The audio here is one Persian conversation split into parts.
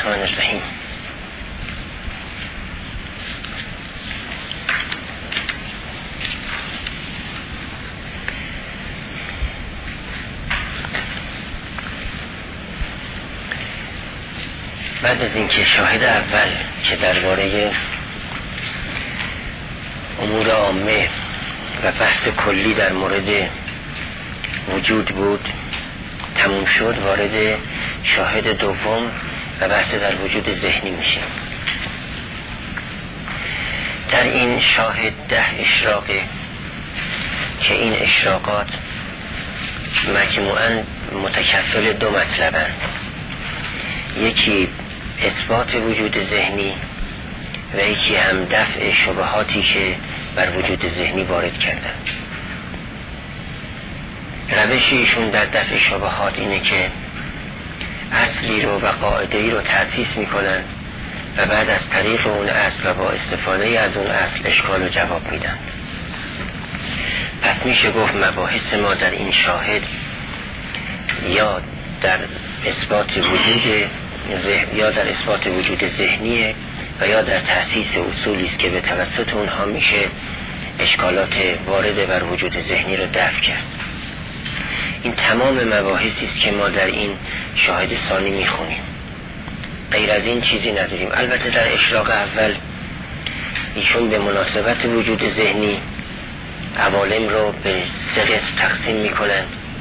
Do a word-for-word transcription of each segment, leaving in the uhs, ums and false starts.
الرحمن الرحیم. بعد از اینکه شاهد اول که درباره امور عامه و بحث کلی در مورد وجود بود تموم شد، وارد شاهد دوم و بحث در وجود ذهنی میشه. در این شاهد ده اشراقه که این اشراقات مجموعاً متکفل دو مطلبن، یکی اثبات وجود ذهنی و یکی هم دفع شبهاتی که بر وجود ذهنی وارد کردن. روش ایشون در دفع شبهات اینه که اصلی رو و قاعده‌ای رو تأسیس میکنن و بعد از طریق اون اصل و با استفاده از اون اصل اشکال و جواب میدن. پس میشه گفت مباحث ما در این شاهد یا در اثبات وجود ذهن یا در اثبات وجود ذهنیه و یا در تأسیس اصولی است که به توسط اونها میشه اشکالات وارد بر وجود ذهنی رو دفع کرد. این تمام مباحثی است که ما در این شاهد ثانی میخونیم، غیر از این چیزی نداریم. البته در اشراق اول ایشون به مناسبت وجود ذهنی عوالم رو به سه قسم تقسیم میکنن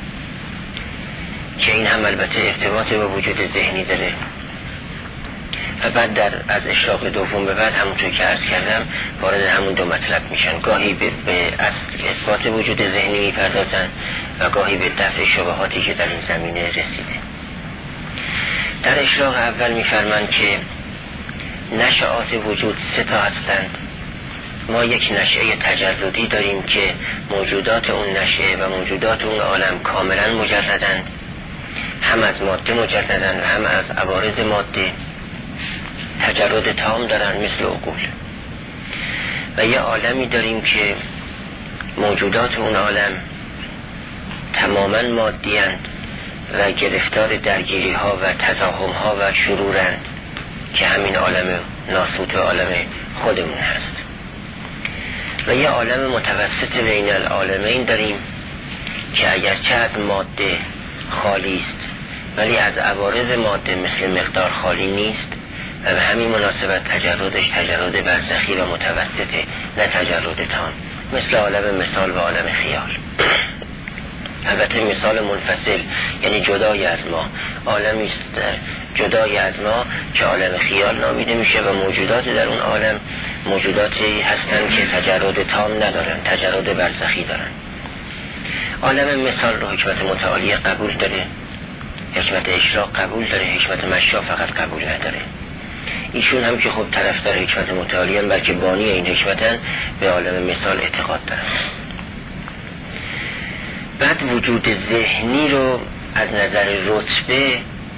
که این هم البته ارتباط با وجود ذهنی داره و بعد در از اشراق دوم به بعد همونطور که عرض کردم وارد همون دو مطلب میشن. گاهی به, به اصل اثبات وجود ذهنی میپردازن و گاهی به دفع شبهاتی که در این زمینه رسیده. در اشراق اول میفرمایند که نشأات وجود سه تا هستند. ما یک نشأه تجردی داریم که موجودات اون نشأه و موجودات اون عالم کاملا مجردند، هم از ماده مجردند و هم از عوارض ماده تجرد تام دارن مثل عقول. و یه عالمی داریم که موجودات اون عالم تماما مادی‌اند و گرفتار درگیری ها و تزاحم ها و شرورند که همین عالم ناسوت و عالم خودمون هست. و یه عالم متوسط بین العالمین داریم که اگرچه از ماده خالی است ولی از عوارض ماده مثل مقدار خالی نیست و به همین مناسبت تجردش تجرد برزخی و متوسطه، نه تجرد تام، مثل عالم مثال و عالم خیال. البته مثال منفصل یعنی جدای از ما، عالمی است جدای از ما که عالم خیال نامیده میشه و موجودات در اون عالم موجوداتی هستند که تجرد تام ندارن، تجرد برزخی دارن. عالم مثال رو حکمت متعالی قبول داره، حکمت اشراق قبول داره، حکمت مشا فقط قبول نداره. ایشون هم که خب طرفدار حکمت متعالی هم بلکه بانی این حکمتن، به عالم مثال اعتقاد دارن. بعد وجود ذهنی رو از نظر رتبه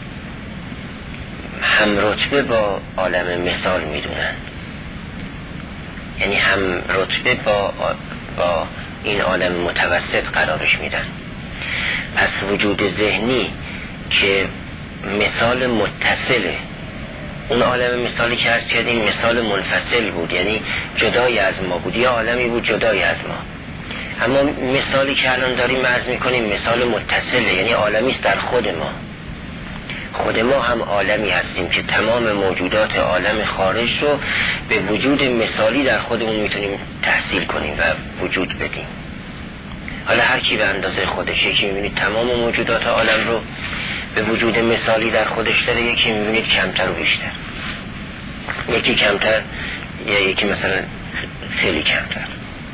هم رتبه با عالم مثال میدونن، یعنی هم رتبه با, با این عالم متوسط قرارش میدن. پس وجود ذهنی که مثال متصله، اون عالم مثالی که هست کردیم مثال منفصل بود، یعنی جدای از ما بود، یا عالمی بود جدای از ما. اما مثالی که الان داریم عرض میکنیم مثال متصله، یعنی عالمی است در خود ما. خود ما هم عالمی هستیم که تمام موجودات عالم خارج رو به وجود مثالی در خودمون میتونیم تحصیل کنیم و وجود بدیم. حالا هر کی به اندازه خودش، یکی میبینید تمام موجودات عالم رو به وجود مثالی در خودش داره، یکی میبینید کمتر و بیشتر، یکی کمتر یا یکی مثلا خیلی کمتر.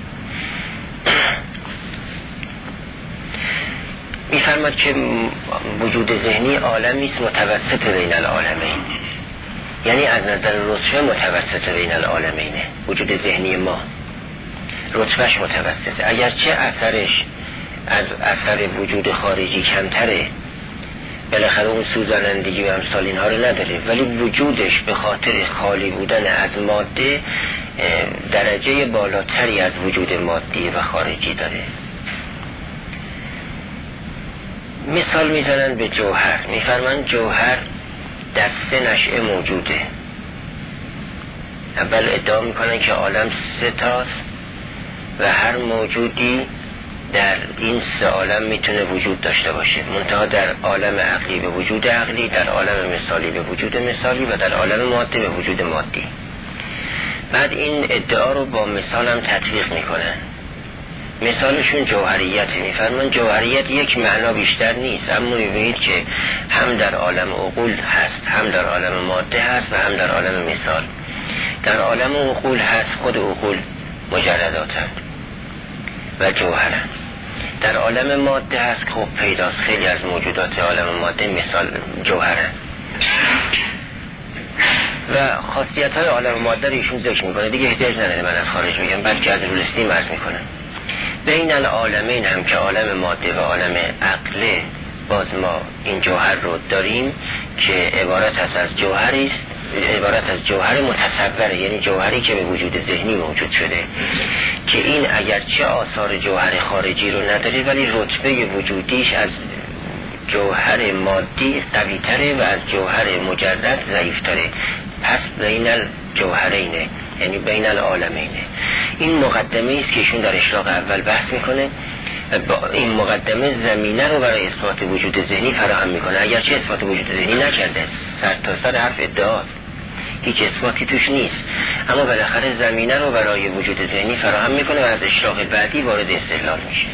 میفرماد که وجود ذهنی عالمی است متوسط بین العالمین، یعنی از نظر رتبه متوسط بین العالمینه. وجود ذهنی ما رتبهش متوسطه، اگرچه اثرش از اثر وجود خارجی کمتره، بالاخره اون سوزانندگی و امثال اینها رو نداره، ولی وجودش به خاطر خالی بودن از ماده درجه بالاتری از وجود مادی و خارجی داره. مثال میزنن به جوهر، میفرمان جوهر در سه نشأه موجوده. اول ادعا میکنن که عالم سه تاست و هر موجودی در این سه عالم میتونه وجود داشته باشه، منتها در عالم عقلی به وجود عقلی، در عالم مثالی به وجود مثالی و در عالم ماده به وجود مادی. بعد این ادعا رو با مثال هم تطبیق میکنن. مثالشون جوهریته. میفرمان جوهریت یک معنا بیشتر نیست، اما میبینید که هم در عالم عقول هست، هم در عالم ماده هست و هم در عالم مثال. در عالم عقول هست، خود عقول مجرداتن و جوهرن. در عالم ماده هست، خب پیداست خیلی از موجودات عالم ماده مثال جوهرن. و خاصیت های عالم ماده رو ایشون ذکر میکنه، دیگه احتیاج نداره من از خارج میگم، بعد که از رولستی مرز میکنم. بین العالمین هم که عالم ماده و عالم عقله باز ما این جوهر رو داریم که عبارت است از جوهری است، عبارت از جوهر متصوره، یعنی جوهری که به وجود ذهنی موجود شده که این اگرچه آثار جوهر خارجی رو نداره ولی رتبه وجودیش از جوهر مادی قوی تره و از جوهر مجرد ضعیف تره. پس بین الجوهرینه، یعنی بین العالمینه. این مقدمه است که ایشون در اشراق اول بحث میکنه. با این مقدمه زمینه رو برای اثبات وجود ذهنی فراهم میکنه، اگرچه اثبات وجود ذهنی نکرده، سر تا سر حرف ادعاست، هیچ اثباتی توش نیست، اما بالاخره زمینه رو برای وجود ذهنی فراهم میکنه و از اشراق بعدی وارد استدلال میشه.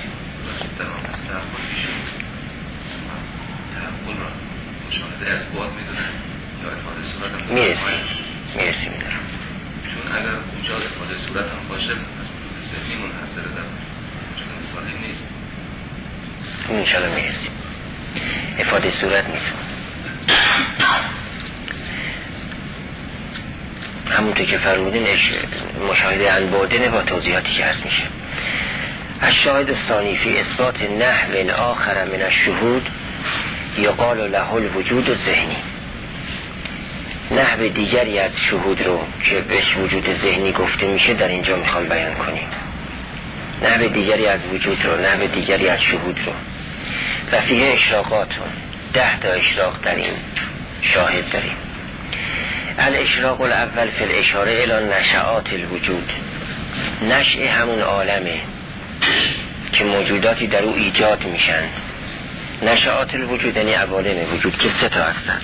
میرسی میرسی میدارم چون اگر اونجا افاده صورت هم باشه از وجود ذهنی منحصره در وجود مثالی نیست. انشاءالله میرسیم. افاده صورت نیست، همونطور که فرمودین مشاهده انبادنه با توضیحاتی که هست میشه. الشاهد الثانی فی اثبات نحو آخر من الشهود یقال له الوجود الذهنی. نحو دیگری از شهود رو که بهش وجود ذهنی گفته میشه در اینجا میخوام بیان کنیم. نحو دیگری از وجود رو، نحو دیگری از شهود رو. و فیه اشراقاتون، ده تا اشراق در این شاهد داریم. الاشراق الاول فی الاشاره الی نشعات الوجود. نشع همون عالمه که موجوداتی در او ایجاد میشن. نشعات الوجود یعنی عوالم وجود که سه تا هستن.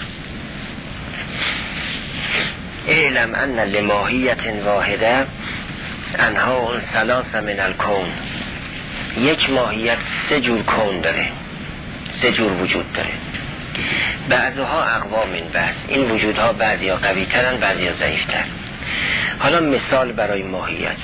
اعلم ان لماهیت واحده انها ثلاث من الکون. یک ماهیت سه جور کون داره، سه جور وجود داره. بعضها اقوا من بعض، این وجودها بعضی ها قوی ترن بعضی ها ضعیف تر. حالا مثال برای ماهیت.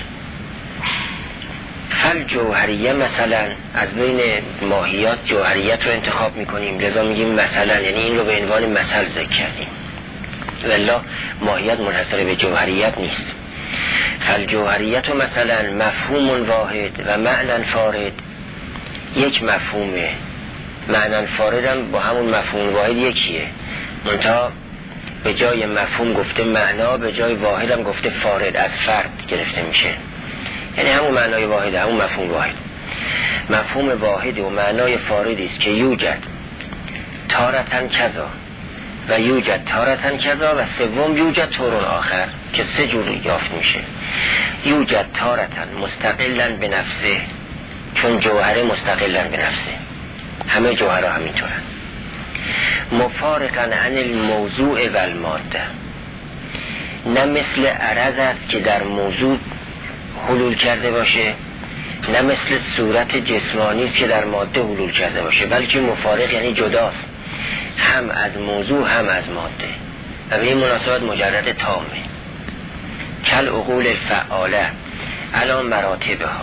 فل جوهریه مثلا، از بین ماهیات جوهریت رو انتخاب میکنیم، لذا میگیم مثلا، یعنی این رو به عنوان مثل ذکر کردیم، والله ماهیت منحصر به جوهریت نیست. فل جوهریت رو مثلا مفهوم واحد و معنی فارد، یک مفهومه، معنی فارد هم با همون مفهوم واحد یکیه، منتها به جای مفهوم گفته معنا، به جای واحد هم گفته فارد، از فرد گرفته میشه، یعنی همون معنای واحد، همون مفهوم واحد. مفهوم واحد و معنای فاردی است که یوجد تارتن کذا و یوجد تارتن کذا و سوم یوجد طور آخر که سه جور یافت میشه. یوجد تارتن مستقلا به نفسه، چون جوهره مستقلا به نفسه، همه جوهره همینطورن. مفارقا عن الموضوع و الماده، نه مثل عرض است که در موضوع حلول کرده باشه، نه مثل صورت جسمانی است که در ماده حلول کرده باشه، بلکه مفارق یعنی جداست، هم از موضوع هم از ماده و به این مناسبت مجرد تامه. کل عقول الفعاله علی مراتبها.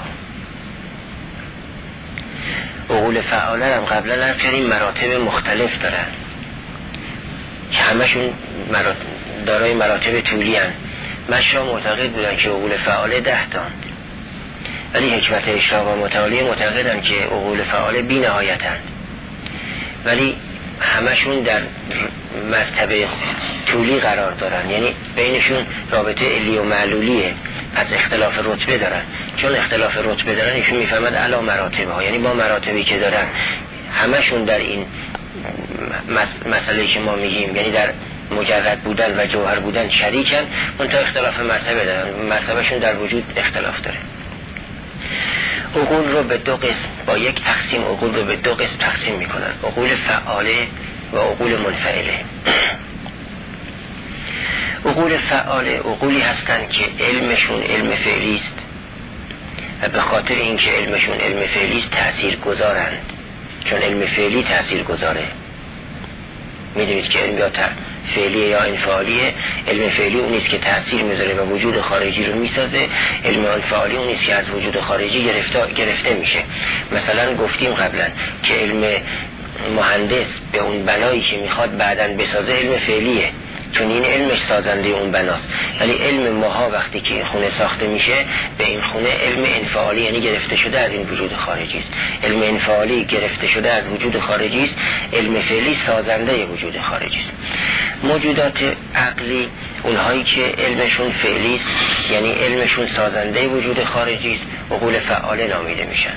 عقول فعاله هم قبلا از کردیم مراتب مختلف دارن که همشون مرات... دارای مراتب طولی هن. مشا معتقد بودن که عقول فعاله ده تان، ولی حکمت اشراق و متعالی معتقدن که عقول فعاله بی نهایتن، ولی همشون در مرتبه طولی قرار دارن، یعنی بینشون رابطه علی و معلولیه، از اختلاف رتبه دارن. چون اختلاف رتبه دارن ایشون میفهمد علا مراتبه ها، یعنی با مراتبی که دارن همشون در این مسئله که ما میگیم، یعنی در مجرد بودن و جوهر بودن شریکن، منتها اختلاف مرتبه دارن، مرتبهشون در وجود اختلاف داره. عقول رو به دو قسم، با یک تقسیم عقول رو به دو قسم تقسیم میکنن، عقول فعاله و عقول منفعله. عقول فعاله عقولی هستند که علمشون علم فعلی است و به خاطر اینکه علمشون علم فعلی است تأثیر گذارند، چون علم فعلی تأثیر گذاره. میدونید که علم یا فعلی یا انفعالیه. علم فعلی اون نیست که تأثیر میذاره و وجود خارجی رو میسازه، علم انفعالی اون نیست که از وجود خارجی گرفته گرفته میشه. مثلا گفتیم قبلا که علم مهندس به اون بنایی که میخواد بعداً بسازه علم فعلیه، چون این علمش سازنده اون بناست. ولی علم ماها وقتی که این خونه ساخته میشه به این خونه علم انفعالی، یعنی گرفته شده از این وجود خارجی است. علم انفعالی گرفته شده از وجود خارجی است، علم فعلی سازنده وجود خارجی است. موجودات عقلی اونهایی که علمشون فعلی است، یعنی علمشون سازنده وجود خارجی است، عقول فعاله نامیده میشن.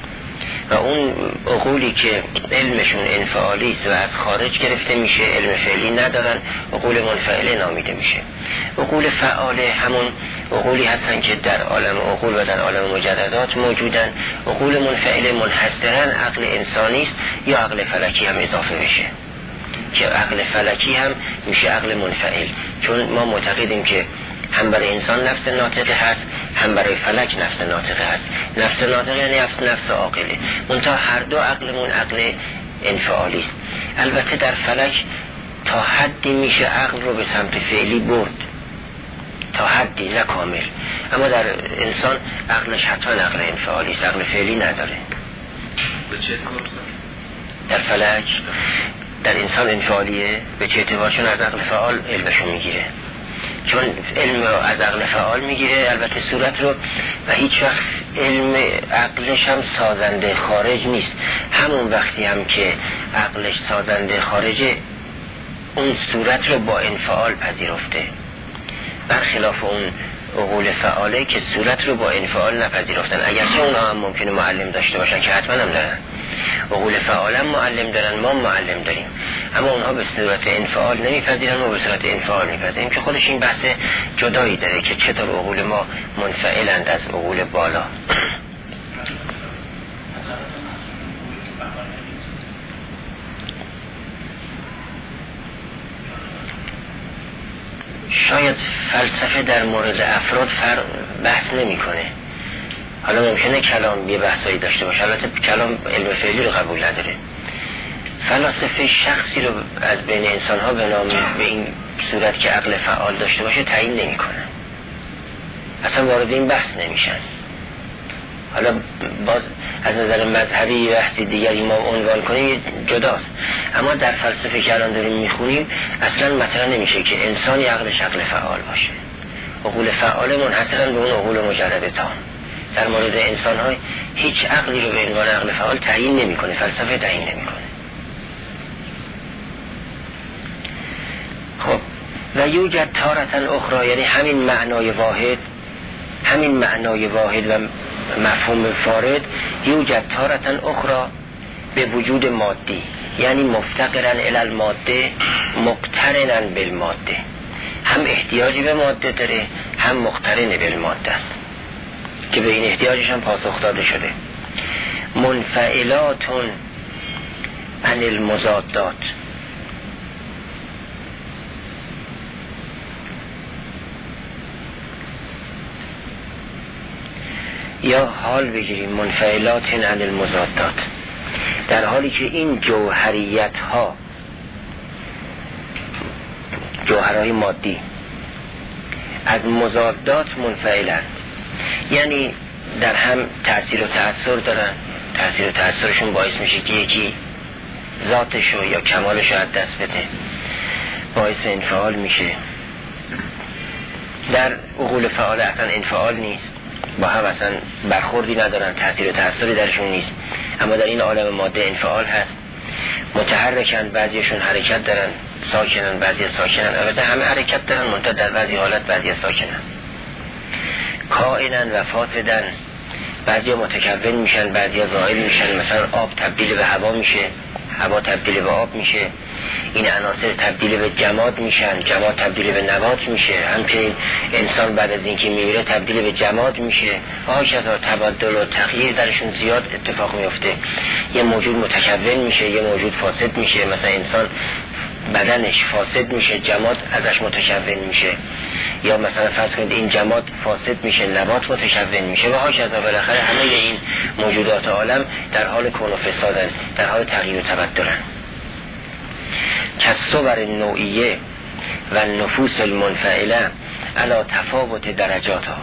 و اون عقولی که علمشون انفعالی است و از خارج گرفته میشه، علم فعلی ندارن، عقول منفعله نامیده میشه. عقول فعاله همون عقولی هستن که در عالم عقول و در عالم مجردات موجودن. عقول منفعله منحصراً عقل انسانی است یا عقل فلکی هم اضافه بشه، که عقل فلکی هم میشه عقل منفعل، چون ما معتقدیم که هم برای انسان نفس ناطقه هست، هم برای فلک نفس ناطقه هست. نفس ناطقه یعنی نفس نفس عاقله، منتها هر دو عقلمون عقل انفعالی است. البته در فلک تا حدی میشه عقل رو به سمت فعلی برد، تا حدی، نه کامل. اما در انسان عقلش حتما عقل انفعالی است، عقل فعلی نداره. به چه اعتبار؟ در فلک در انسان انفعالیه. به چه اعتبار؟ چون از عقل فعال علمشو میگیره، چون علم رو از عقل فعال میگیره، البته صورت رو، و هیچ وقت علم عقلش هم سازنده خارج نیست. همون وقتی هم که عقلش سازنده خارجه، اون صورت رو با انفعال پذیرفته، برخلاف اون عقول فعاله که صورت رو با انفعال نپذیرفتن. اگرچه اونها هم ممکنه معلم داشته باشن که حتما هم دارن، عقول فعال هم معلم دارن، ما معلم داریم، اما اونها به صورت انفعال نمیپذیرن، ما به صورت انفعال میپذیریم، که خودش این بحث جدایی داره که چطور عقول ما منفعلند از عقول بالا. شاید فلسفه در مورد افراد فرق بحث نمیکنه. حالا ممکنه کلام یه بحثایی داشته باشه، البته کلام علم فعلی رو قبول نداره. فلاسفه شخصی رو از بین انسان ها به نام به این صورت که عقل فعال داشته باشه تعیین نمی کنن، اصلا وارد این بحث نمیشن. حالا باز از نظر مذهبی بحثی دیگری ما عنوان کنیم جداست، اما در فلسفه که الان داریم میخونیم اصلا مطرح نمیشه که انسانی عقلش عقل فعال باشه. عقول فعال منحصرا به اون عقول مجرد تام. در مورد انسان های هیچ عقلی رو به عنوان عقل فعال تعیین نمیکنه، فلسفه تعیین نمیکنه. خب و یوجد تارتن اخرى، یعنی همین معنای واحد، همین معنای واحد و مفهوم فارد، یوجد تارتن اخرى به وجود مادی، یعنی مفتقرن الی الماده مقترنن بالماده، هم احتیاجی به ماده داره هم مقترن بالماده است که به این احتیاجش هم پاسخ داده شده. منفعلاتون عن المضادات، یا حال بگیریم منفعلات عن المضادات، در حالی که این جوهریت ها، جوهرهای مادی، از مضادات منفعلند، یعنی در هم تأثیر و تأثیر دارن. تأثیر و تأثیرشون باعث میشه که یکی ذاتشو یا کمالشو از دست بده، باعث انفعال میشه. در عقول فعال اصلا انفعال نیست، با هم اصلا برخوردی ندارن، تأثیر و تأثیری درشون نیست، اما در این عالم ماده انفعال هست. متحرکن، بعضیشون حرکت دارن، ساکنن، بعضی ساکنن، البته همه حرکت دارن منتها در بعضی حالت بعضی ساکنن. کائنن و فاسدن، بعضی متکون میشن بعضی زائل میشن، مثلا آب تبدیل به هوا میشه، هوا تبدیل به آب میشه. این عناصر تبدیل به جماد میشن، جماد تبدیل به نبات میشه، همچنین انسان بعد از اینکه میمیره تبدیل به جماد میشه. هاشتا تبدل و تغییر درشون زیاد اتفاق میفته. یه موجود متکون میشه، یه موجود فاسد میشه. مثلا انسان بدنش فاسد میشه، جماد ازش متکون میشه. یا مثلا فرض کنید این جماد فاسد میشه، نبات متکون میشه و هاشتا. بالاخره همه این موجودات عالم در حال کون و فسادن، در حال تغییر و تبدلن. کالصور نوعیه و نفوس المنفعله علی تفاوت درجاتها.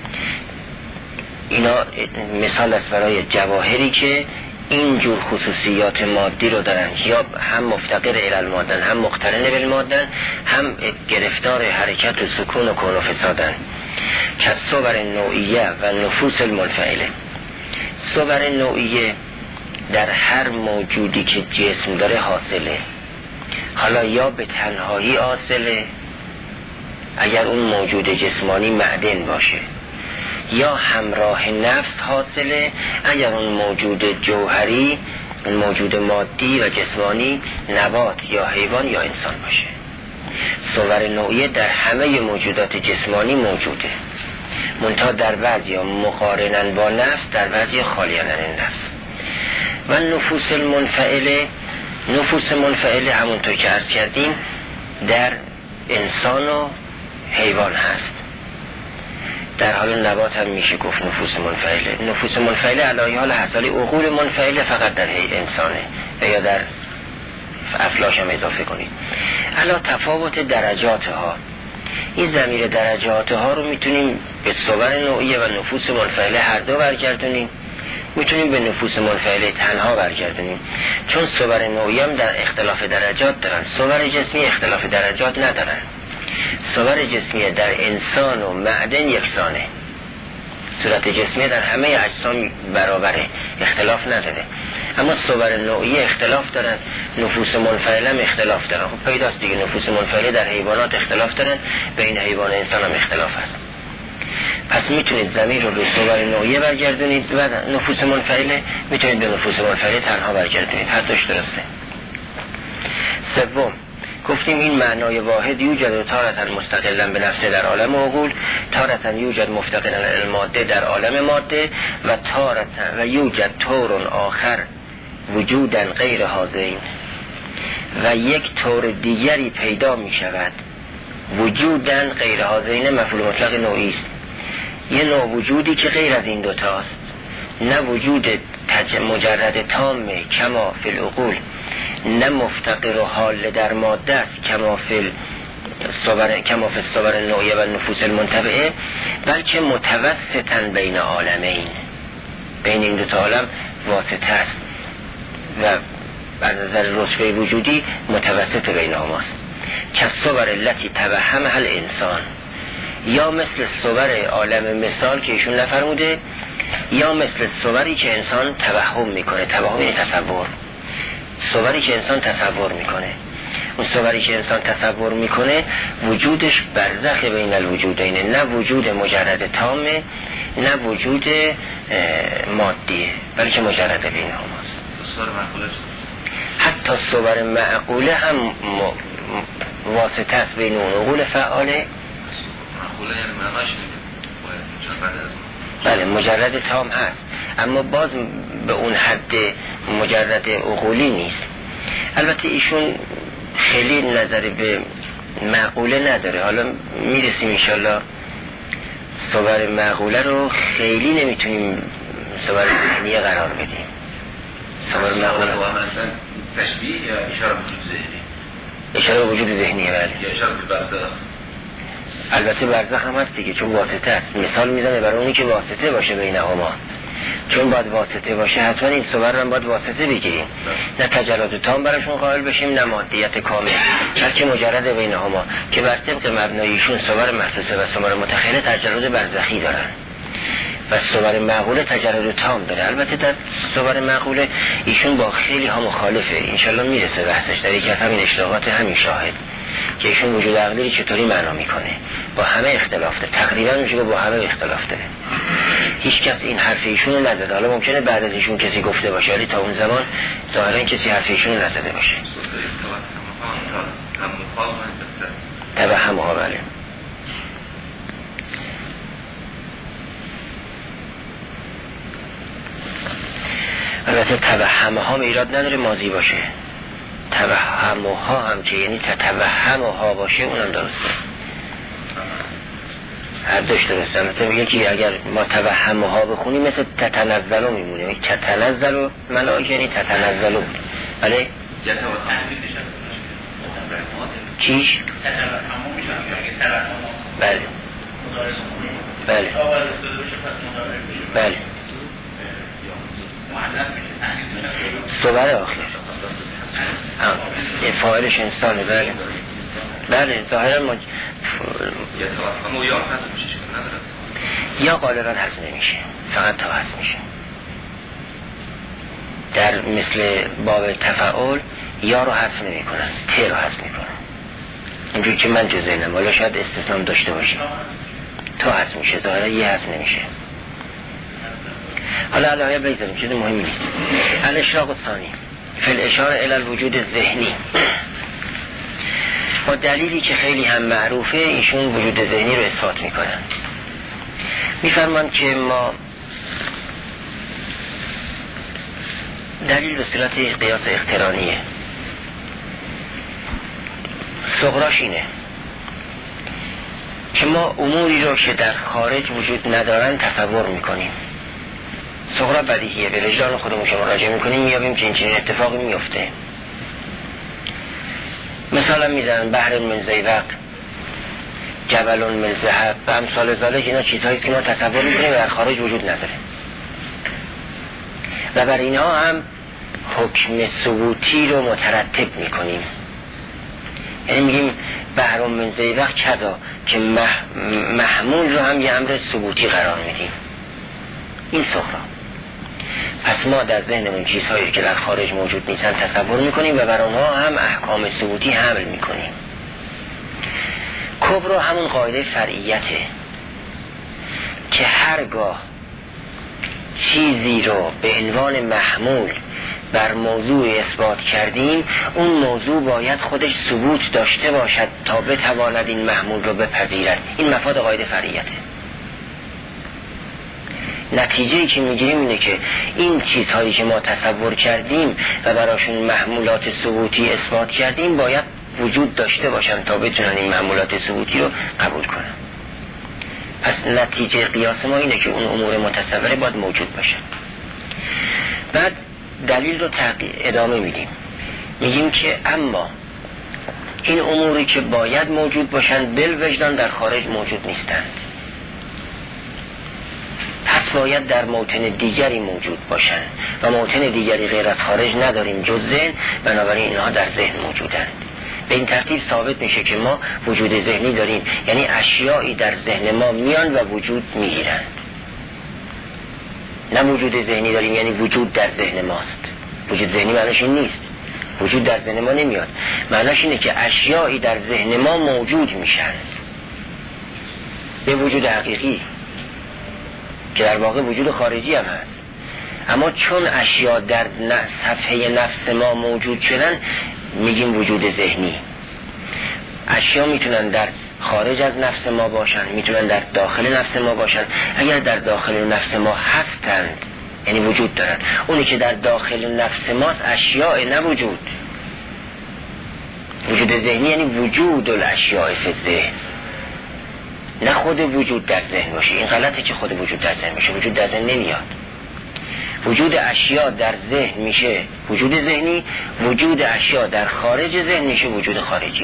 اینا مثال است برای جواهری که اینجور خصوصیات مادی رو دارن، یا هم مفتقر الی المادن، هم مقترن بالمادن، هم گرفتار حرکت و سکون و کون و فسادن. کالصور نوعیه و نفوس المنفعله. صور نوعیه در هر موجودی که جسم داره حاصله، حالا یا به تنهایی حاصله اگر اون موجود جسمانی معدن باشه، یا همراه نفس حاصله اگر اون موجود جوهری، اون موجود مادی و جسمانی نبات یا حیوان یا انسان باشه. صور نوعیه در همه موجودات جسمانی موجوده، منتها در بعضی مقارنن با نفس، در بعضی خالیان از نفس. و نفوس المنفعله، نفوس منفعله همونطور که عرض کردیم در انسان و حیوان هست. در حال نبات هم میشه گفت نفوس منفعله. نفوس منفعله علی حال حصل عقول منفعله فقط در هی انسانه و یا در افلاک هم اضافه کنید. علی تفاوت درجاتها. این ضمیر درجاتها رو میتونیم به صور نوعیه و نفوس منفعله هر دو برگردونیم، میتونیم به نفوس منفعله تنها برگردونیم، چون صور نوعی هم در اختلاف درجات دارن. صور جسمی اختلاف درجات ندارن. صور جسمی در انسان و معدن یکسانه، صورت جسمی در همه اجسام برابره، اختلاف نداره. اما صور نوعی اختلاف دارن، نفوس منفعله هم اختلاف دارن. خب پیداست دیگه، نفوس منفعله در حیوانات اختلاف دارن، بین حیوان و انسان هم اختلاف هست. پس میتونید ضمیر رو به صور نوعیه برگردونید و نفوس منفعله میتونید به نفوس منفعله تنها برگردونید، هر دوش درسته. سوم گفتیم این معنای واحد یوجد و تارتن مستقلا به نفسه در عالم عقول، تارتن یوجد مفتقلا الماده در عالم ماده، و تارتن و یوجد طور آخر وجودن غیر هذین، و یک طور دیگری پیدا می شود وجودن غیر هذین. مفعول مطلق نوعی است، یه نوع وجودی که غیر از این دوتاست، نه وجود تج... مجرد تامه کما فی العقول، نه مفتقر و حال در ماده است کما فی الصور کما فی الصور نوعیه و نفوس المنتبعه، بلکه متوسطاً بین عالمین، بین این دو تا عالم واسطه است و از نظر رتبه وجودی متوسط بین هماست. کالصور التی توهمها الانسان، یا مثل صور عالم مثال که ایشون نفرموده، یا مثل صوری که انسان توهم میکنه. توهم یعنی تصور، صوری که انسان تصور میکنه. اون صوری که انسان تصور میکنه وجودش برزخ بین الوجودین، نه وجود مجرد تامه نه وجود مادیه، بلکه مجرد بین هماست. حتی صور معقوله هم م... واسطه است بین اون عقول فعاله. معقوله یعنی معناش مجرد از بله مجرد تام هست، اما باز به اون حد مجرد عقولی نیست. البته ایشون خیلی نظر به معقوله نداره، حالا میرسیم انشالله. صور معقوله رو خیلی نمیتونیم صور ذهنیه قرار بدیم. صور معقوله تشبیه یا اشاره به وجود ذهنی؟ اشاره به وجود ذهنیه. بله یا اشاره به برزخ؟ البته برزخ هم هست دیگه، چون واسطه است. مثال میزنه برای اونی که واسطه باشه بینهما، چون باید واسطه باشه حتما این صور رو باید واسطه بگیریم، نه تجرد تام براشون قائل بشیم نه مادیت کامل، بلکه مجرد بینهما که بر طبق مبنایشون صور محسوسه و صور متخیله تجرد برزخی دارن و صور معقوله تجرد تام داره. البته در صور معقوله ایشون با خیلی ها مخالفه، انشالله میرسه بحثش در یکی از همین اشتراقات همین شاهد که ایشون وجود عقلی چطوری معنا میکنه. با همه اختلاف داره، تقریبا میشه با همه اختلاف داره. هیچ کس این حرف ایشون رو نزده. حالا ممکنه بعد از ایشون کسی گفته باشه، ولی تا اون زمان ظاهرا کسی حرف ایشون رو نزده باشه. تا هم مخال من توهم ها. بله البته توهم ها به ایراد نداره ماضی باشه، توهم ها هم که یعنی تتوهم ها باشه اونم درسته، هر دوش درسته. البته میگه که اگر ما توهم ها بخونیم مثل تتنزلو میمونه، یعنی تتنزلو ملائکه یعنی تتنزلو. بله چیش؟ بله بله بله صبر آخر فاعلش انسانه. بله بله ظاهرا ما یا غالبا حذف نمیشه، فقط تا حذف میشه. در مثل باب تفاعل یا رو حذف نمی کنن، ت رو حذف می کنن. اینجوری که من جزء نم ولی شاید استثنام داشته باشه، تا حذف میشه، ظاهرا یه حذف نمیشه. حالا علایه بگذاریم، چیز مهمی نیست. الاشراق الثانی فی الاشاره الی الوجود ذهنی، با دلیلی که خیلی هم معروفه ایشون وجود ذهنی رو اثبات میکنن. میفرمان که ما دلیل به صورت قیاس اقترانیه. صغراش اینه که ما اموری رو که در خارج وجود ندارن تصور میکنیم. صغرا بدیهیه، به وجدان خودمون که مراجعه میکنیم میابیم که این چنین اتفاقی میفته. مثلا میزنن بحر من زیبق، جبل من ذهب و امثال ذالک. اینا چیزهایی که ما تصور میکنیم و در خارج وجود نداره و بر اینا هم حکم ثبوتی رو مترتب میکنیم. یعنی میگیم بحر من زیبق کذا، که مح... محمول رو هم یه امر ثبوتی قرار میدیم. این صغرا. پس ما در ذهنمون چیزهایی که در خارج موجود نیستن تصور میکنیم و بر اونها هم احکام ثبوتی حمل میکنیم. کبرا همون قاعده فرعیته که هرگاه چیزی رو به عنوان محمول بر موضوع اثبات کردیم، اون موضوع باید خودش ثبوت داشته باشد تا بتواند این محمول رو بپذیرد. این مفاد قاعده فرعیته. نتیجه‌ای که میگیریم اینه که این چیزهایی که ما تصور کردیم و براشون محمولات ثبوتی اثبات کردیم باید وجود داشته باشن تا بتونن این محمولات ثبوتی رو قبول کنن. پس نتیجه قیاس ما اینه که اون امور متصوره باید موجود باشن. بعد دلیل رو تحقیق ادامه میدیم، میگیم که اما این اموری که باید موجود باشن بالوجدان در خارج موجود نیستند، پس باید در موطن دیگری موجود باشن و موطن دیگری غیر از خارج نداریم جز ذهن، بنابراین اینها در ذهن موجودند. به این ترتیب ثابت میشه که ما وجود ذهنی داریم، یعنی اشیایی در ذهن ما میان و وجود میگیرند. نه وجود ذهنی داریم یعنی وجود در ذهن ماست. وجود ذهنی معناش این نیست، وجود در ذهن ما نمیاد. معناش اینه که اشیایی در ذهن ما موجود میشن به وجود حقیقی که در واقع وجود خارجی هم هست. اما چون اشیا در صفحه نفس ما موجود شدن میگیم وجود ذهنی. اشیا میتونن در خارج از نفس ما باشن، میتونن در داخل نفس ما باشن. اگر در داخل نفس ما هستند یعنی وجود دارن. اونی که در داخل نفس ماست اشیاء، نه وجود. وجود ذهنی یعنی وجود الاشیاء فی الذهن، نه خود وجود در ذهن باشه. این غلطه که خود وجود در ذهن میشه، وجود در ذهن نمیاد. وجود اشیاء در ذهن میشه وجود ذهنی، وجود اشیاء در خارج ذهن میشه وجود خارجی.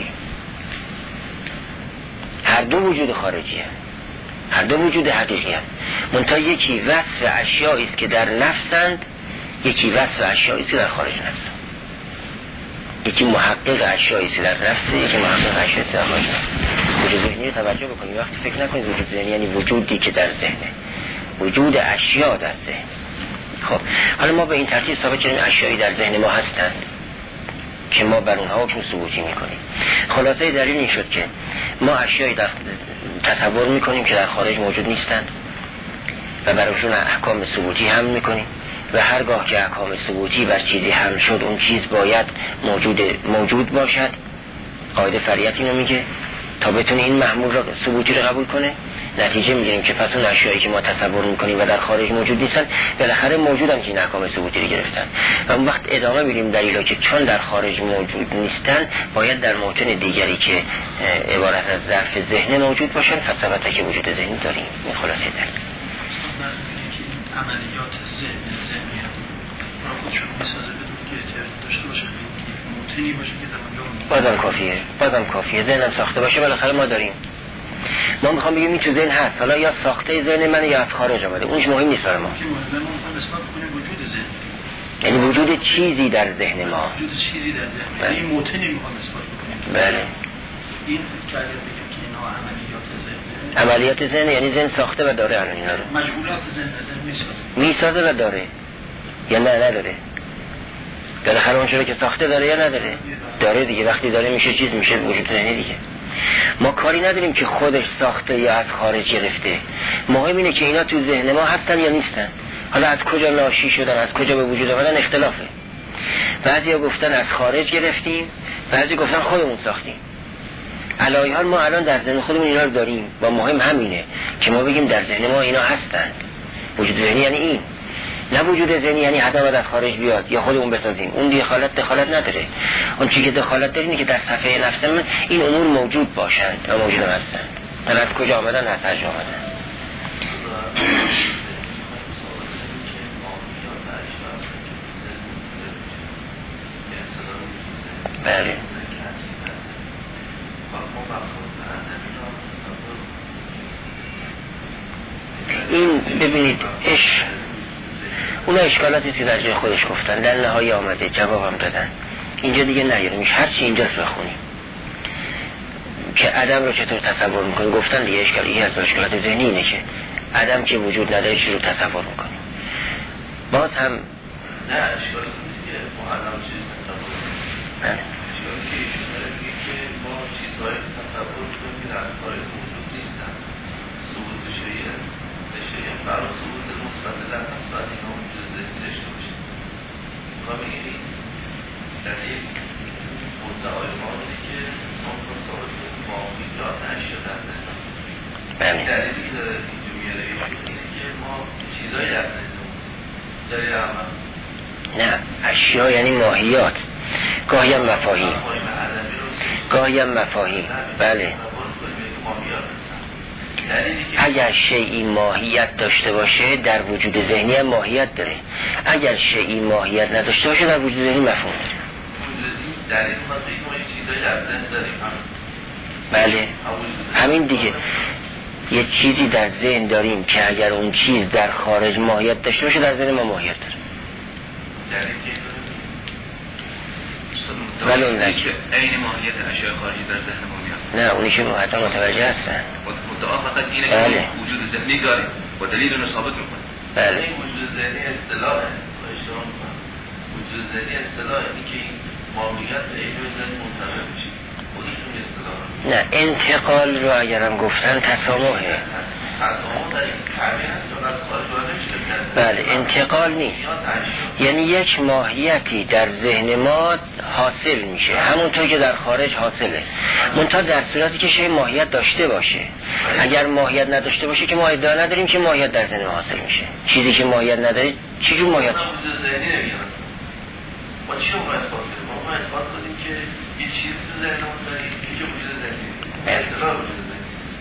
هر دو وجود خارجی هست، هر دو وجود حقیقی هست. منتها یکی وصف اشیایی است که در نفسند، یکی وصف اشیایی است که در خارج نفسند. یکی محقق اشیایی است که در نفسه، یکی محقق اشیایی است که در خارج نفسه. وجود ذهنی رو توجه بکنید. وقتی فکر نکنید وجود ذهنی یعنی وجودی که در ذهنه، وجود اشیا در ذهن. خب حالا ما به این ترتیب ثابت کردیم اشیایی در ذهن ما هستند که ما بر اونها حکم ثبوتی میکنیم. خلاصه دلیل این شد که ما اشیایی در تصور میکنیم که در خارج موجود نیستند و براشون احکام ثبوتی حمل میکنیم و هرگاه که احکام ثبوتی بر چیزی حمل شد اون چیز باید موجود موجود باشد قاعده فریت اینو میگه تا بتونه این محمول را ثبوتی رو قبول کنه. نتیجه میگیریم که پس اون اشیایی که ما تصور میکنیم و در خارج موجود نیستن بالاخره موجودن که این احکام ثبوتی رو گرفتن. و اون وقت ادامه میدیم دلیلا که چون در خارج موجود نیستن باید در موطن دیگری که عبارت از ظرف ذهن موجود باشن، فثبت که وجود ذهنی داریم. این خلاصه دلیل. عملیات ذهن ذهنیت را خودشون میسازه بدون که اعتراض داشته باشه، موطنی باشه که در اونجا بازم کافیه. بازم کافیه ذهنم ساخته باشه. بالاخره ما داریم، ما میخوام بگیم این تو ذهن هست، حالا یا ساخته ذهن من یا از خارج آمده، اونش مهم نیست برای ما. یعنی وجود چیزی در ذهن ما، وجود چیزی در ذهن، یعنی موطنی میخوام اثبات کنیم. بله. این که اگر بگیم که اینا عملیات ذهن، عملیات ذهن یعنی ذهن ساخته و داره الان اینا رو. مجبورات ذهن ذهن میسازه. میسازه و داره. یا نه نداره. بالاخره اون چیزی که ساخته داره یا نداره؟ داره دیگه. وقتی داره میشه چیز، میشه وجود ذهنی دیگه. ما کاری نداریم که خودش ساخته یا از خارج گرفته. مهم اینه که اینا تو ذهن ما هستن یا نیستن. حالا از کجا ناشی شدن، از کجا به وجود آمدن اختلافه. بعضیا گفتن از خارج گرفتیم، بعضی گفتن خودمون ساختیم. علای حال ما الان در ذهن خودمون اینا رو داریم. و مهم همینه که ما بگیم در ذهن ما اینا هستند. وجود ذهنی یعنی این، نه وجود ذهنی یعنی حتما باید از خارج بیاد یا خودمون بسازیم. اون دخالت دخالت نداره. اون چیزی که دخالت داره اینه که در صفحه نفس من این امور موجود باشند و موجود هستند. در از کجا آمدن، از کجا آمدن. بله. این ببینید اش اون اشکالاتی که در جای خودش گفتن در نهایی آمده جوابم دادن. اینجا دیگه نیاریمش، هر چی اینجاست بخونیم که عدم رو چطور تصور میکنیم. گفتن دیگه اشکال این از اشکالات ذهنی اینه که عدم که وجود نداره چی رو تصور میکنیم. باز هم نه اشکالاتی که ما عدم چیز تصور میکنیم، اشکالاتی که ما چیزهای تصور میکنیم که در خارج موجود نیستن. ثبوت شیعه شیعه برای ثبوت مثبت در اصفاد اینا وجود ذهنی داشته باشیم. ما بگیریم دلیل مدعای ما اینه که ما تصور کنیم ماهیات اشیا در ذهن. دلیلی که داره اینجا میاره اینه که ما چیزهایی در ذهن دلیل عمل نه اشیا یعنی ماهیات، گاهی هم مفاهیم، گاهی هم مفاهیم. بله. اگر شیئی ماهیت داشته باشه در وجود ذهنی هم ماهیت داره. اگر شیئی ماهیت نداشته باشه در وجود ذهنی مفهوم داره. بله همین دیگه. یه چیزی در ذهن داریم که اگر اون چیز در خارج ماهیت داشته باشه در ذهن ما ماهیت داره. ولی اون نکه این ماهیت اشیاء خارجی در ذهن ما میاد. نه اونی که ما حتی متوجه هستن. مدعا فقط اینه که بله. وجود ذهنی داریم با دلیل رو ثابت میکنه. بله. این وجود ذهنی اصطلاحه. وجود ذهنی اصطلاحه اینی که این ماهیت به این ذهن منتقل میشه. خودشون اصطلاحه. نه انتقال رو اگرم گفتن تسامحه. بله انتقال نیست، یعنی یک ماهیتی در ذهن ما حاصل میشه همونطور که در خارج حاصله، منتها در صورتی که شی ماهیت داشته باشه. اگر ماهیت نداشته باشه که ما ادعا نداریم که ماهیت در ذهن ما حاصل میشه. چیزی که ماهیت نداره چی جور ماهیت؟ ما چی رو باید اثبات کنیم؟ ما باید اثبات کنیم که یه چیزی تو ذهنمون داریم که وجود ذهنی اصطلاح وجود ذهنی.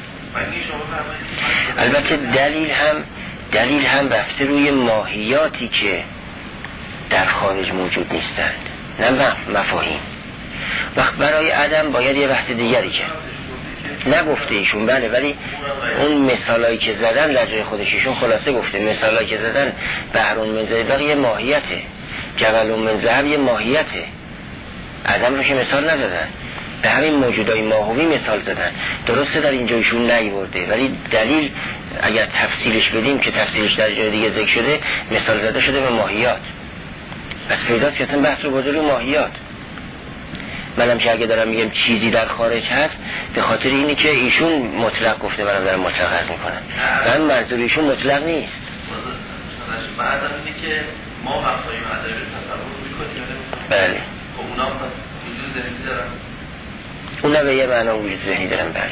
البته دلیل هم دلیل هم رفته روی ماهیاتی که در خارج موجود نیستند، نه مفاهیم. وقت برای عدم باید یه بحث دیگری کرد. نگفته ایشون بله، ولی اون مثالایی که زدن در جای خودش ایشون خلاصه گفته. مثالایی که زدن بحرون من ذهب یه ماهیته، جبل من ذهب یه ماهیته. عدم رو که مثال نزدن، به همین موجودای ماهوی مثال زدن. درسته در اینجا ایشون نیورده، ولی دلیل اگر تفصیلش بدیم که تفصیلش در جای دیگه ذکر شده، مثال زده شده به ماهیات. پس پیداست که بحث رو بوده رو ماهیات. منم که اگه دارم میگم چیزی در خارج هست به خاطر اینه که ایشون مطلق گفته، منم دارم مطلق عرض میکنم. من منظور ایشون مطلق نیست. بعدم اینه که ما مفاهیم ادبی تصور میکنیم. بله. خب اونا پس وجود ذهنی دارن. اونا به یه معنا وجود ذهنی دارن. بله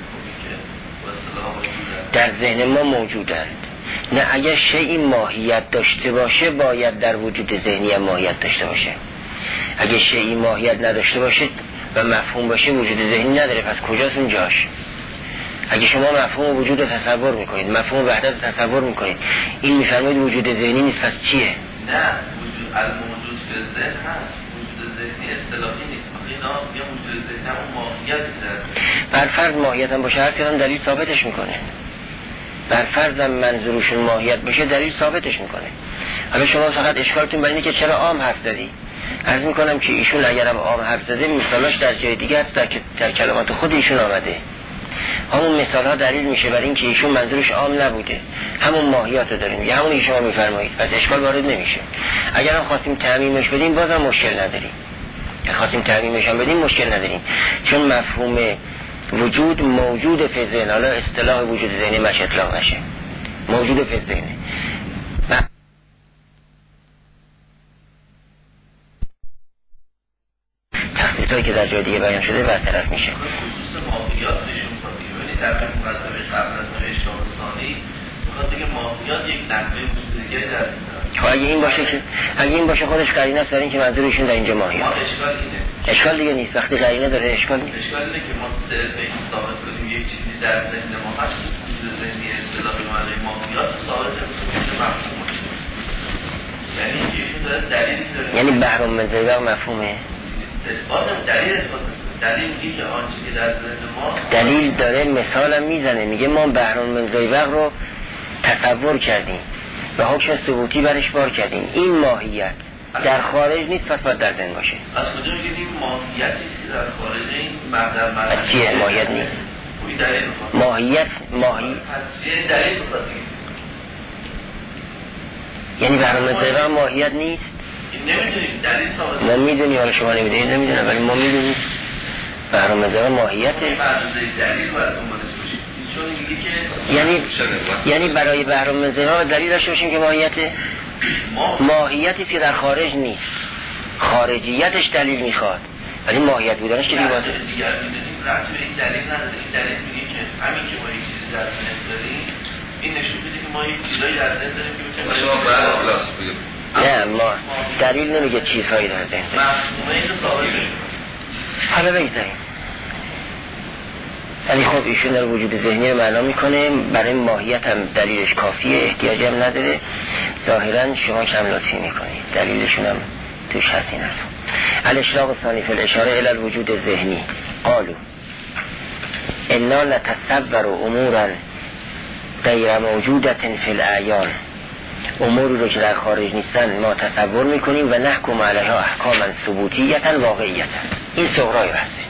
در ذهن ما موجودند. نه اگر شیئی ماهیت داشته باشه باید در وجود ذهنی هم ماهیت داشته باشه. اگر شیئی ماهیت نداشته باشه و مفهوم باشه وجود ذهنی نداره، پس کجاست اون جاش؟ اگه شما مفهوم وجود رو تصور میکنید، مفهوم وحدت رو تصور میکنید، این میفرمایید وجود ذهنی نیست، پس چیه؟ نه وجود الموجود فی الذهن هست، وجود ذهنی اصطلاحی نیست. اینا یه وجود ذهنی هم ماهیت داره. بر فرض ماهیت هم باشه هر کدام دلیل ثابتش میکنه. بر فرض هم منظورشون ماهیت باشه دلیل ثابتش میکنه. حالا شما فقط اشکالتون بر اینه که چرا عام حرف زدی؟ عرض میکنم که ایشون اگرم عام حرف زده مثالاش در جای دیگه هست، در, در کلمات خود ایشون آمده. همون مثال ها دلیل میشه برای اینکه ایشون منظورش عام نبوده، همون ماهیات رو داریم یا همونی که شما میفرمایید، پس اشکال وارد نمیشه. اگر هم خواستیم تعمیمش بدیم بازم مشکل نداریم، خواستیم تعمیمش هم بدیم مشکل نداریم، چون مفهوم وجود موجود فی ذهن، حالا اصطلاح وجود ذهنی مش اطلاق نشه، موجود فی ذهن. تخصیصایی که در جای دیگه بیان شده برطرف میشه. خصوص ماهیات نشون میده. ببینید در مقدمه قبل از اشتباه ثانی میخواد بگه ماهیات یک نحوه وجود دیگه در خب اگه این باشه که اگه این باشه خودش قرینه است برای اینکه منظورشون در اینجا ماهیات. اشکال اینه. اشکال دیگه نیست وقتی قرینه داره اشکال نیست. اشکال اینه که ما صرفا ثابت کنیم یک چیزی در ذهن ما هست، وجود ذهنی اصطلاحی معنی ماهیات ثابت میشه مفهوم. یعنی ایشون داره دلیلی داره. یعنی بهرام منزوی مفهومه. اثبات دلیل اثبات دلیل میگه که آنچه که در ذهن ما دلیل داره، مثالم میزنه، میگه ما بهرام منزوی رو تصور کردیم و حکم ثبوتی برش بار کردیم، این ماهیت در خارج نیست، پس باید در ذهن باشه. از کجا میگه این ماهیتی که در خارج این مقدر مقدر چیه ماهیت نیست؟ این دلیل ماهیت ماهی پس یه دلیل بخواد یعنی بهرام منزوی ماهیت نیست. نمیدونیم دلیل ثابت ما میدونیم، حالا شما نمیدونید نمیدونم، ولی ما میدونیم بهرام منزوی ماهیته. دلیل باید دنبالش باشیم، چون میگه که یعنی یعنی برای بهرام منزوی دلیل داشته باشیم که ماهیته ماهیتی که در خارج نیست، خارجیتش دلیل میخواد ولی ماهیت بودنش که دیگه باشه. دیگه میدونیم رفت به این دلیل نداره. این دلیل میگه که همین که ما یک چیزی در ذهن داریم این نشون میده که ما یک چیزایی در ذهن داریم که میتونه شما بعد خلاص بگید. نه ما دلیل نمیگه چیزهایی در ذهن داریم. مفهومه اینو ثابت میشه. حالا بگذاریم. ولی خب ایشون در وجود ذهنی رو معنا میکنه، برای ماهیت هم دلیلش کافیه، احتیاجی هم نداره. ظاهرا شما کم لطفی میکنید، دلیلشون هم توش هست. این هست الاشراق ثانی فی الاشاره الی الوجود ذهنی قالو انا نتصور امورا غیر موجودة فی الاعیان، اموری رو که در خارج نیستن ما تصور میکنیم و نحکم علیها احکاما ثبوتیتا واقعیتا. این صغرای بحثه.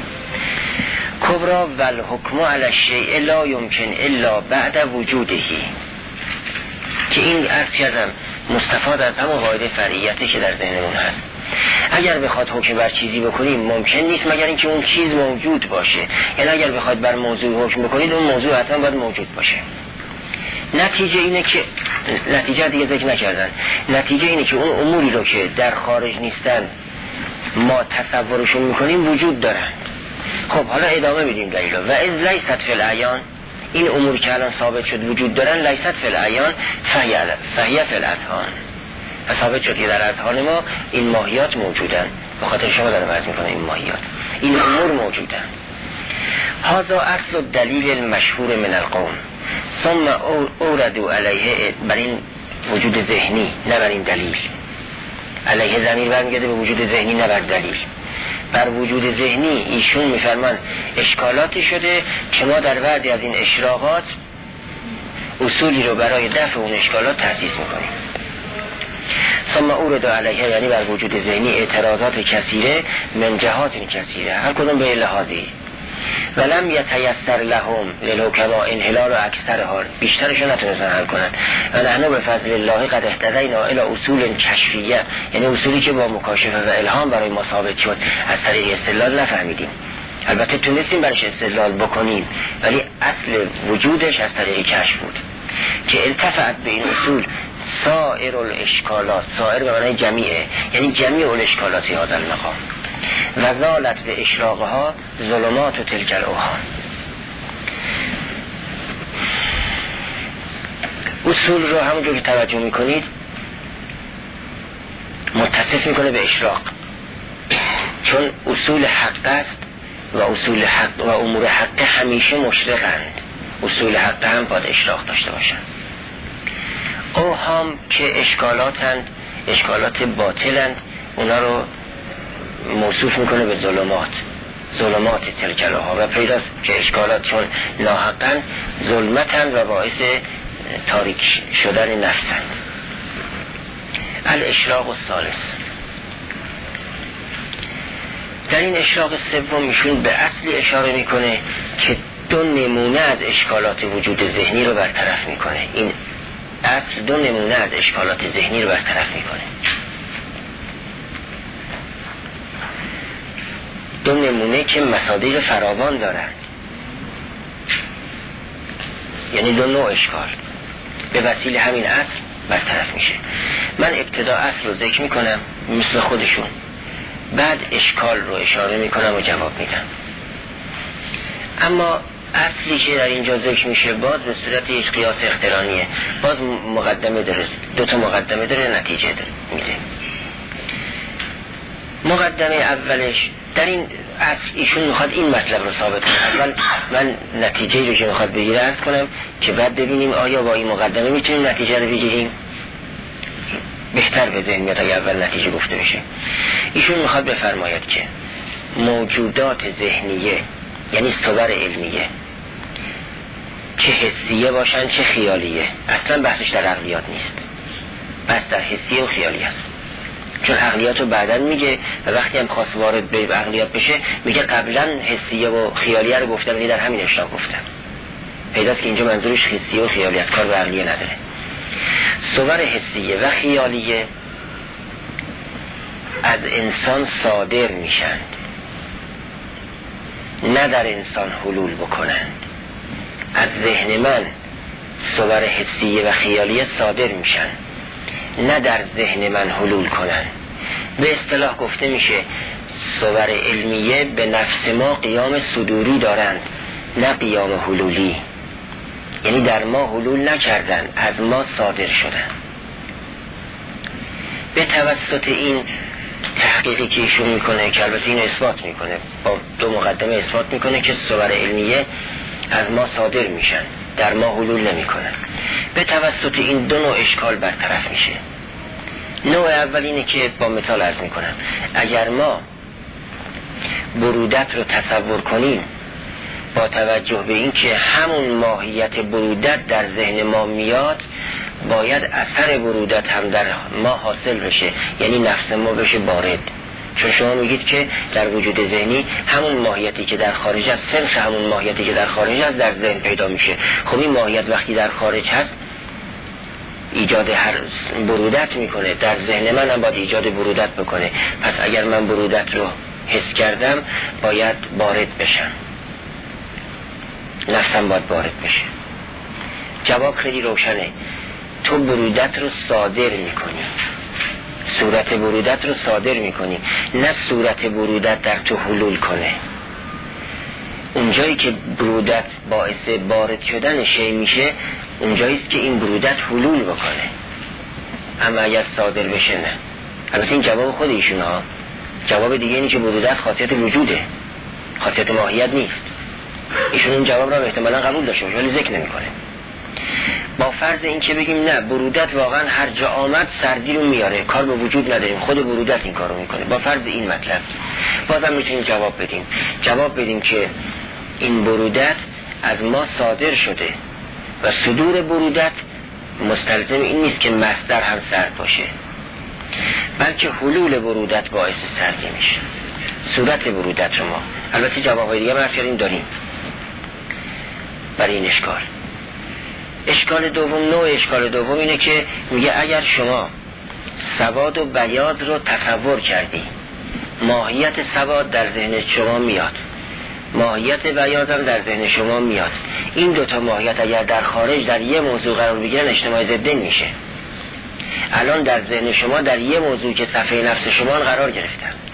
کبرا و الحکم علی الشیء لا یمکن الا بعد وجوده، که این عرض کردم مستفاد از همون قاعده فرعیتی که در ذهنمون هست. اگر بخواد حکم بر چیزی بکنیم ممکن نیست مگر اینکه اون چیز موجود باشه. یعنی اگر بخواد بر موضوع حکم بکنید اون موضوع حتما باید موجود باشه. نتیجه اینه که نتیجه دیگه ذکر نکردن، نتیجه اینه که اون اموری رو که در خارج نیستن ما تصورشون میکنیم وجود دارن. خب حالا ادامه میدیم دلیل و از لیست فی الاعیان، این امور که الان ثابت شد وجود دارن، لیست فی الاعیان فهی فی الاذهان، ثابت شد که در اذهان ما این ماهیات موجودن. به خاطر شما دارم عرض میکنم این ماهیات این امور موجودن. هذا اصل الدلیل المشهور من القوم ثم اوردوا علیه، بر این وجود ذهنی نه بر این دلیل. علیه ضمیر برمیگرده به وجود ذهنی نه بر دلیل. بر وجود ذهنی ایشون میفرمان اشکالاتی شده که ما در بعضی از این اشراقات اصولی رو برای دفع اون اشکالات تأسیس میکنیم. ثم اوردوا علیه یعنی بر وجود ذهنی اعتراضات کثیره من جهات کثیره، هر کدوم به لحاظی. ولم یتیسر لهم للحکما انحلال و اکثر حال، بیشترشون نتونستن حل کنن. و نحن به فضل الله قد اهتدینا الی اصول کشفیه، یعنی اصولی که با مکاشفه و الهام برای ما ثابت شد از طریق استدلال نفهمیدیم. البته تونستیم برش استدلال بکنیم ولی اصل وجودش از طریق کشف بود که التفت به این اصول سائر الاشکالات، سائر به معنی جمیعه، یعنی جمیع الاشکالات هذا المقام، و زالت به اشراقها ظلمات و تلک الاوهام. اصول رو همونجور که توجه میکنید متصف میکنه به اشراق، چون اصول حق است و اصول حق و امور حق همیشه مشرقند. اصول حق هم باید اشراق داشته باشند. اوهام که اشکالاتند، اشکالات باطلند، اونا رو موصوف میکنه به ظلمات، ظلمات تلک الاوهام. و پیداست که اشکالات چون ناحقند ظلمتند و باعث تاریک شدن نفسند. الاشراق الثالث، در این اشراق سوم ایشون به اصلی اشاره میکنه که دو نمونه از اشکالات وجود ذهنی رو برطرف میکنه. این اصل دو نمونه از اشکالات ذهنی رو برطرف میکنه. دو نمونه که مصادیق فراوان دارند، یعنی دو نوع اشکال به وسیله همین اصل برطرف میشه. من ابتدا اصل رو ذکر میکنم مثل خودشون، بعد اشکال رو اشاره میکنم و جواب میدم. اما اصلی که در اینجا ذکر میشه باز به صورت یک قیاس اقترانیه، باز مقدمه داره، دو تا مقدمه داره، نتیجه داره میده. مقدمه اولش در این اصل ایشون میخواد این مطلب رو ثابت کنه. اول من نتیجه رو که میخواد بگیره عرض کنم که بعد ببینیم آیا با این مقدمه میتونیم نتیجه رو بگیریم. بهتر به ذهن میاد اگر اول نتیجه گفته بشه. ایشون میخواد بفرماید که موجودات ذهنیه یعنی صور علمیه، چه حسیه باشن چه خیالیه، اصلا بحثش در عقلیات نیست، بس در حسیه و خیالی است. چون عقلیات رو بعداً میگه و وقتی هم خواست وارد به عقلیات بشه میگه قبلا حسیه و خیالیه رو گفتم، یعنی در همین اشراق گفتم. پیداست که اینجا منظورش حسیه و خیالی است، کار به عقلیه نداره. صور حسیه و خیالیه از انسان صادر میشند، نه در انسان حلول بکنند. از ذهن من صور حسیه و خیالیه صادر میشن، نه در ذهن من حلول کنند. به اصطلاح گفته میشه صور علمیه به نفس ما قیام صدوری دارند، نه قیام حلولی. یعنی در ما حلول نکردن، از ما صادر شدن. به توسط این تحقیقی که ایشون میکنه که البته این اثبات میکنه، با دو مقدمه اثبات میکنه که صور علمیه از ما صادر میشن، در ما حلول نمیکنن. به توسط این دو نوع اشکال برطرف میشه. نوع اول اینه که با مثال عرض میکنم، اگر ما برودت رو تصور کنیم با توجه به این که همون ماهیت برودت در ذهن ما میاد، باید اثر برودت هم در ما حاصل بشه، یعنی نفس ما بشه بارد. چون شما میگید که در وجود ذهنی همون ماهیتی که در خارج است، صرف همون ماهیتی که در خارج است در ذهن پیدا میشه. خب این ماهیت وقتی در خارج هست ایجاد هر برودت میکنه، در ذهن من هم باید ایجاد برودت بکنه. پس اگر من برودت رو حس کردم باید بارد بشم، نفسم باید بارد بشه. جواب خیلی روشنه، تو برودت رو صادر میکنی، صورت برودت رو صادر میکنی، نه صورت برودت در تو حلول کنه. اونجایی که برودت باعث بارد شدن شی میشه، اونجاییست که این برودت حلول بکنه. اما اگر صادر بشه نه. البته این جواب خود ایشون ها. جواب دیگه اینه که برودت خاصیت وجوده، خاصیت ماهیت نیست. ایشون این جواب را احتمالاً قبول داشته باشه ولی ذکر نمیکنه. با فرض این که بگیم نه، برودت واقعا هر جا آمد سردی رو میاره، کار به وجود نداریم، خود برودت این کارو میکنه. با فرض این مطلب بازم میتونیم جواب بدیم. جواب بدیم که این برودت از ما صادر شده و صدور برودت مستلزم این نیست که مصدر هم سرد باشه، بلکه حلول برودت باعث سردی میشه. صورت برودت رو ما البته جوابهای دیگه مرز کردیم داریم برای این اشکال. اشکال دوم، نوع اشکال دوم اینه که میگه اگر شما سواد و بیاض رو تصور کردی، ماهیت سواد در ذهن شما میاد، ماهیت بیاض هم در ذهن شما میاد. این دوتا ماهیت اگر در خارج در یه موضوع قرار بگیرن اجتماع ضدین میشه. الان در ذهن شما در یه موضوع که صفحه نفس شما قرار گرفتن،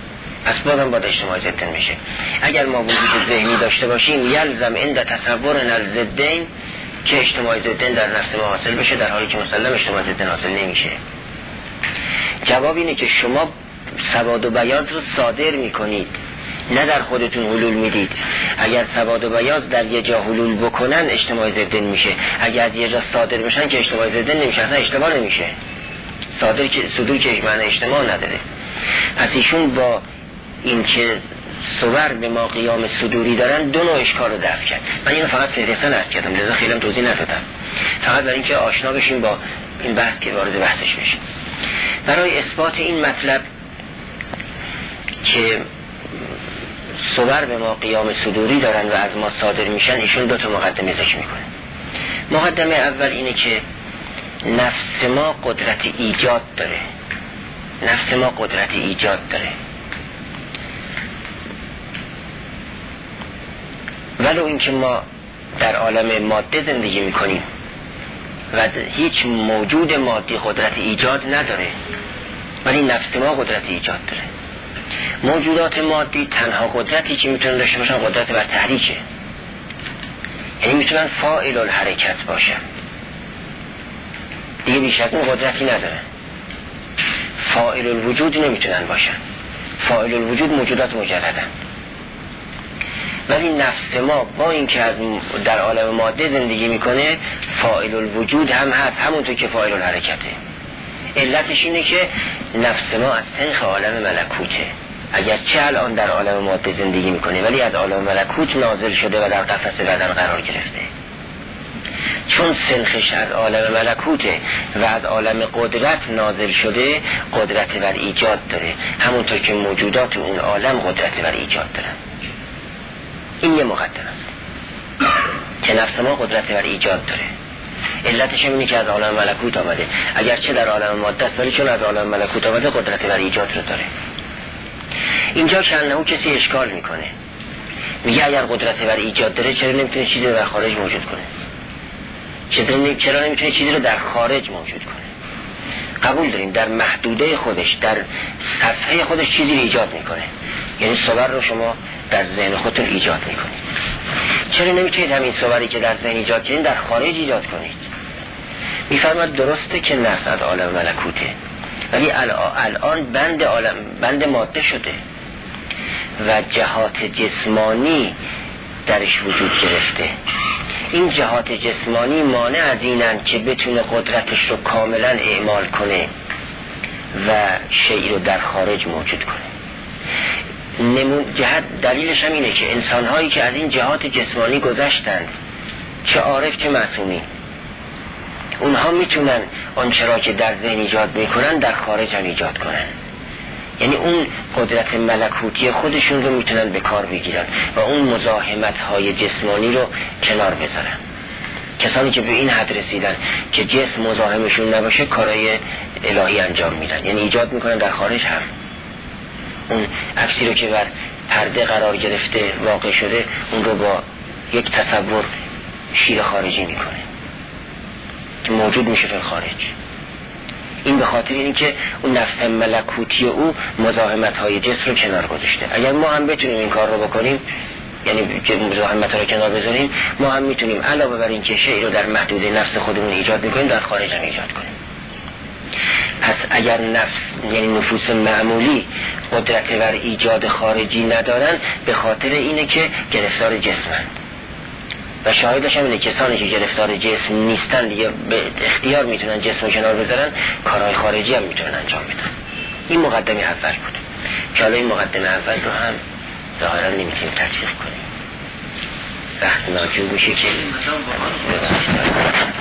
پس بازم باید اجتماع ضدین میشه. اگر ما وجود ذهنی داشته باشیم یلزم عند تصور الضدین که اجتماع ضدین در نفس ما حاصل بشه، در حالی که مسلم اجتماع ضدین حاصل نمیشه. جواب اینه که شما سواد و بیاض رو صادر میکنید، نه در خودتون حلول میدید. اگر سواد و بیاض در یه جا حلول بکنن اجتماع ضدین میشه، اگر از یه جا صادر بشن که اجتماع ضدین نمیشه، اصلا اجتماع نمیشه. صادر که صدور که معنی اجتماع نداره. پس ایشون با این که صور به ما قیام صدوری دارن دو نوع اشکال رو دفع کرد. من اینو فقط فهرستن عرض کردم، لذا خیلی هم توضیح ندادم، فقط برای اینکه آشنا بشیم با این بحث که وارد بحثش بشیم. برای اثبات این مطلب که صور به ما قیام صدوری دارن و از ما صادر میشن، ایشون دو تا مقدمه ذکر میکنه. مقدمه اول اینه که نفس ما قدرت ایجاد داره، نفس ما قدرت ایجاد داره، ولو اینکه ما در عالم ماده زندگی میکنیم و هیچ موجود مادی قدرت ایجاد نداره، ولی نفس ما قدرت ایجاد داره. موجودات مادی تنها قدرتی که میتونن داشته باشن قدرت بر تحریکه، یعنی میتونن فاعل الحرکت باشن، دیگه بیش از اون قدرتی نداره. فاعل الوجود نمیتونن باشن، فاعل الوجود موجودات مجردن. ولی نفس ما با اینکه از در عالم ماده زندگی میکنه فاعل الوجود هم هست، همونطور که فاعل الحرکته. علتش اینه که نفس ما از سنخ عالم ملکوته، اگرچه الان در عالم ماده زندگی میکنه ولی از عالم ملکوت نازل شده و در قفس بدن قرار گرفته. چون سنخش از عالم ملکوته و از عالم قدرت نازل شده، قدرت بر ایجاد داره، همونطور که موجودات اون عالم قدرت بر ایجاد دارن. این یه مقدمه است که نفس ما قدرت بر ایجاد داره. علتش اینه که از عالم ملکوت آمده، اگرچه در عالم ماده است ولی چون از عالم ملکوت آمده قدرت بر ایجاد رو داره. اینجا چندنهو کسی اشکال میکنه، میگه اگر قدرت بر ایجاد داره چرا نمیتونه چیزی رو در خارج موجود کنه؟ چرا نمیتونه چیزی رو در خارج موجود کنه؟ قبول داریم در محدوده خودش، در صفحه خودش چیزی رو ایجاد میکنه، یعنی صور رو شما در ذهن خودتون ایجاد میکنید. چرا نمیتونید همین صوری که در ذهن ایجاد کردین در خارج ایجاد کنید؟ میفرماد درسته که نفس از عالم ملکوته، ولی الان بند عالم بند ماده شده و جهات جسمانی درش وجود گرفته. این جهات جسمانی مانع از اینن که بتونه قدرتش رو کاملا اعمال کنه و شیء رو در خارج موجود کنه. نمون جهت دلیلش هم اینه که انسان‌هایی که از این جهات جسمانی گذشتند، چه عارف چه معصومی، اونها میتونن آنچه را که در ذهن ایجاد میکنن در خارج هم ایجاد کنن، یعنی اون قدرت ملکوتی خودشون رو میتونن به کار بگیرن و اون مزاحمت‌های جسمانی رو کنار بذارن. کسانی که به این حد رسیدن که جسم مزاحمشون نباشه کارهای الهی انجام میدن، یعنی ایجاد میکنن در خارج هم. اون عکسی رو که بر پرده قرار گرفته واقع شده، اون رو با یک تصور شیر خارجی میکنه که موجود میشه در خارج. این به خاطر اینه که اون نفس ملکوتی او مزاحمت های جسم رو کنار گذاشته. اگر ما هم بتونیم این کار رو بکنیم، یعنی که مزاحمت ها رو کنار بذاریم، ما هم میتونیم علاوه بر این که شیء رو در محدوده نفس خودمون ایجاد میکنیم در خارج هم ایجاد کنیم. پس اگر نفس یعنی نفوس معمولی قدرت بر ایجاد خارجی ندارن، به خاطر اینه که گرفتار جسمن و شاهدش هم اینه کسانی که گرفتار جسم نیستن دیگه به اختیار میتونن جسم رو کنار بذارن، کارهای خارجی هم میتونن انجام بدن. این مقدمه اول بود که حالا این مقدمه اول رو هم ظاهرا نمیتونیم تطبیق کنیم، وقت ناجور میشه که